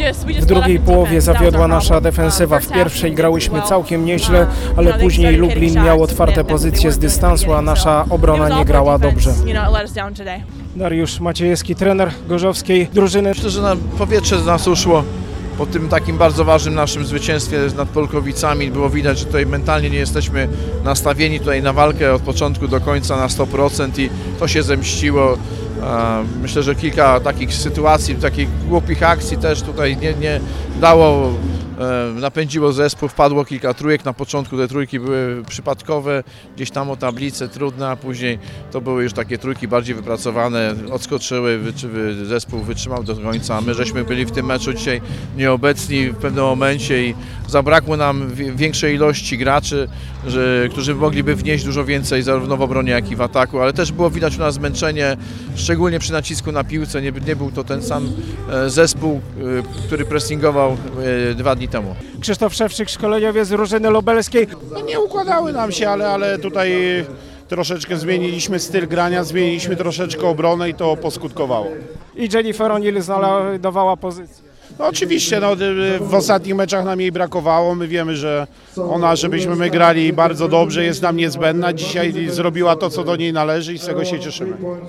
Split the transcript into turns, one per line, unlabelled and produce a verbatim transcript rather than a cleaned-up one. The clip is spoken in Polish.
W drugiej połowie zawiodła nasza defensywa. W pierwszej grałyśmy całkiem nieźle, ale później Lublin miał otwarte pozycje z dystansu, a nasza obrona nie grała dobrze. Dariusz Maciejewski, trener gorzowskiej drużyny.
Myślę, że na powietrze z nas uszło po tym takim bardzo ważnym naszym zwycięstwie nad Polkowicami. Było widać, że tutaj mentalnie nie jesteśmy nastawieni tutaj na walkę od początku do końca na sto procent i to się zemściło. Myślę, że kilka takich sytuacji, takich głupich akcji też tutaj nie, nie dało, napędziło zespół, wpadło kilka trójek, na początku te trójki były przypadkowe, gdzieś tam o tablicę trudne, a później to były już takie trójki bardziej wypracowane, odskoczyły, zespół wytrzymał do końca, a my żeśmy byli w tym meczu dzisiaj nieobecni w pewnym momencie i zabrakło nam większej ilości graczy, że, którzy mogliby wnieść dużo więcej zarówno w obronie, jak i w ataku, ale też było widać u nas zmęczenie, szczególnie przy nacisku na piłce, nie, nie był to ten sam zespół, który pressingował dwa dni temu.
Krzysztof Szewczyk, szkoleniowiec z drużyny lubelskiej.
No nie układały nam się, ale, ale tutaj troszeczkę zmieniliśmy styl grania, zmieniliśmy troszeczkę obronę i to poskutkowało.
I Jennifer O'Neill znajdowała pozycję.
No oczywiście, no, w ostatnich meczach nam jej brakowało, my wiemy, że ona, żebyśmy my grali bardzo dobrze, jest nam niezbędna. Dzisiaj zrobiła to, co do niej należy i z tego się cieszymy.